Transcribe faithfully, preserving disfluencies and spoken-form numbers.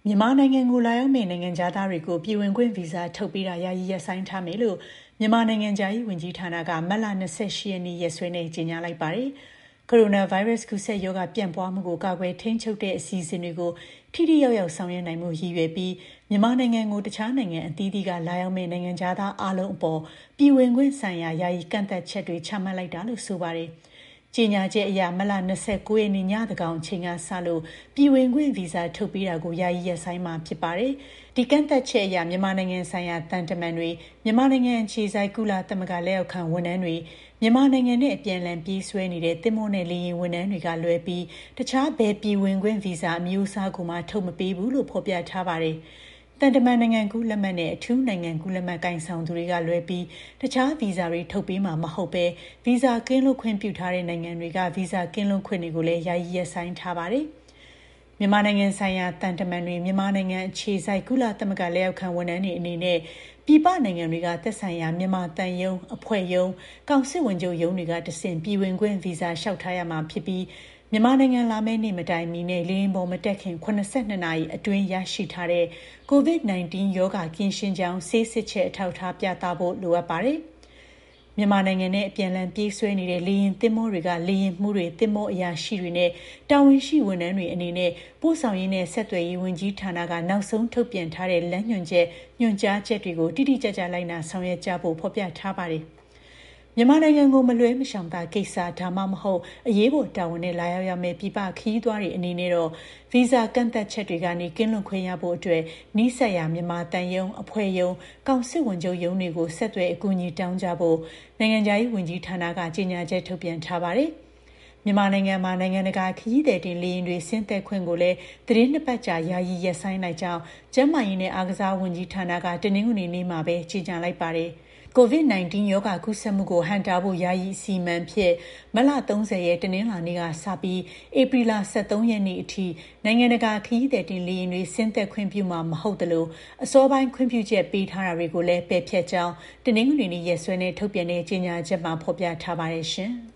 မြန်မာနိုင်ငံကိုလာရောက်မယ့်နိုင်ငံခြားသားတွေကိုပြည်ဝင်ခွင့်ဗီဇာထုတ်ပေးတာယာယီရပ်ဆိုင်းထားမယ်လို့မြန်မာနိုင်ငံခြားရေးဝန်ကြီးဌာနကမတ်လ၂၈ရက်နေ့ရက်စွဲနဲ့ကြေညာလိုက်ပါတယ်။ ကိုရိုနာဗိုင်းရပ်စ်ကူးစက်ရောဂါပြန့်ပွားမှုကိုကာကွယ်ထိန်းချုပ်တဲ့အစီအစဉ်တွေကိုထိထိရောက်ရောက်ဆောင်ရွက်နိုင်မှုရည်ရွယ်ပြီးမြန်မာနိုင်ငံကိုတခြားနိုင်ငံအသီးသီးကလာရောက်မယ့်နိုင်ငံခြားသားအားလုံးအပေါ်ပြည်ဝင်ခွင့်ဆိုင်ရာယာယီကန့်သတ်ချက်တွေချမှတ်လိုက်တာလို့ဆိုပါတယ်။ကြေညာချက်အရမတ်လ၂၉ရက်နေ့ညသကောင်အချိန်ကစလို့ပြည်ဝင်ခွင့်ဗီဇာထုတ်ပေးတာကိုယာယီရပ်ဆိုင်းမှာဖြစ်ပါတယ်။ဒီကန့်သတ်ချက်အရမြန်မာနိုင်ငံဆိုင်ရာတန်တမန်တွေမြန်မာနိုင်ငံအခြေစိုက်ကုလသမဂ္ဂလက်အောက်ခံဝန်ထမ်းတွေမြန်မာနိုင်ငံနဲ့အပြန်အလှန်ပြေးဆွဲနေတဲ့သင်္ဘောနဲ့လေယာဉ်ဝန်ထမ်းတွေကလွဲပြီးတခြားဘယ်ပြည်ဝင်ခွင့်ဗီဇာအမျိုးအစားကိုမှထုတ်မပေးဘူးလို့ဖော်ပြထားပါတယ်။တန်တမန်နိုင်ငံကူးလက်မှတ်နဲ့အထူးနိုင်ငံကူးလက်မှတ်ကိုင်ဆောင်သူတွေကလွဲပြီးတခြားဗီဇာတွေထုတ်ပေးမှာမဟုတ်ပဲဗီဇာကင်းလွတ်ခွင့်ပြုထားတဲ့နိုင်ငံတွေကဗီဇာကင်းလွတ်ခွင့်တွေကိုလည်းယာယီရပ်ဆိုင်းထားပါတယ်။မြန်မာနိုင်ငံဆိုင်ရာတန်တမန်တွေမြန်မာနိုင်ငံအခြေစိုက်ကုလသမဂ္ဂလက်အောက်ခံဝန်ထမ်းတွေအနေနဲ့ပြည်ပနိုင်ငံတွေကသက်ဆိုင်ရာမြန်မာတန်ယုံအဖွဲ့ယုံကောင်စစ်ဝင်ချုပ်ယုံတွေကတဆင့်ပြည်ဝင်ခွင့်ဗီဇာလျှောက်ထားရမှာဖြစ်ပြီးမြန်မာနိုင်ငံလာမယ့်နေ့မတိုင်မီနဲ့လေယာဉ်ပေါ်မတက်ခင်၇၂နာရီအတွင်းရရှိထားတဲ့ ကိုဗစ် ၁၉ ရောဂါကင်းရှင်းကြောင်းဆေးစစ်ချက်အထောက်အထားပြသဖို့လိုအပ်ပါတယ်။မြန်မာနိုင်ငံနဲ့အပြန်အလှန်ပြေးဆွဲနေတဲ့လေယာဉ်သင်္ဘောတွေကလေယာဉ်မှုတွေသင်္ဘောအရာရှိတွေနဲ့တာဝန်ရှိဝန်ထမ်းတွေအနေနဲ့ပို့ဆောင်ရေးနဲ့ဆက်သွယ်ရေးဝန်ကြီးဌာနကနောက်ဆုံးထုတ်ပြန်ထားတဲ့လမ်းညွှန်ချက်ညွှန်ကြားချက်တွေကိုတိတိကျကျလိုက်နာဆောင်ရွက်ကြဖို့ဖော်ပြထားပါတယ်။မြန်မာနိုင်ငံကိုမလွဲမရှောင်သာကိစ္စဒါမှမဟုတ်အရေးပေါ်တာဝန်နဲ့လာရောက်ရမယ့်ပြည်ပခရီးသွားတွေအနေနဲ့တော့ဗီဇာကန့်သတ်ချက်တွေကနေကင်းလွတ်ခွင့်ရဖို့အတွက်နီးစပ်ရာမြန်မာတန်ယုံအဖွဲ့ယုံကောင်စစ်ဝန်ချုပ်ယုံတွေကိုဆက်သွယ်အကူအညီတောင်းကြဖို့နိုင်ငံခြားရေးဝန်ကြီးဌာနကကြေညာချက်ထုတ်ပြန်ထားပါတယ်။မြန်မာနိုင်ငံမှာနိုင်ငံတကာခရီးသည်တင်လေယာဉ်တွေဆင်းသက်ခွင့်ကိုလည်းသတင်းနှစ်ပတ်ကြာယာယီရပ်ဆိုင်းလိုက်ကြောင်းကျန်းမာရေးနဲ့အားကစားဝန်ကြီးဌာနကတနင်္ဂနွေနေ့မှာပဲကြေညာလိုက်ပါတယ်။ကိုဗစ် ၁၉ ရောဂါကူးစက်မှုကိုဟန့်တားဖို့ယာယီအစီအမံဖြစ်မတ်လ၃၀ရက်တနင်္လာနေ့ကစပြီးဧပြီလ၁၃ရက်နေ့အထိနိုင်ငံတကာခရီးသည်တင်လေယာဉ်တွေဆင်းသက်ခွင့်ပြုမှာမဟုတ်သလိုအစောပိုင်းခွင့်ပြုချက်ပေးထားတာတွေကိုလည်းပယ်ဖျက်ကြောင်းတနင်္ဂနွေနေ့ရက်စွဲနဲ့ထုတ်ပြန်တဲ့ကြေညာချက်မှာဖော်ပြထားပါတယ်ရှင်။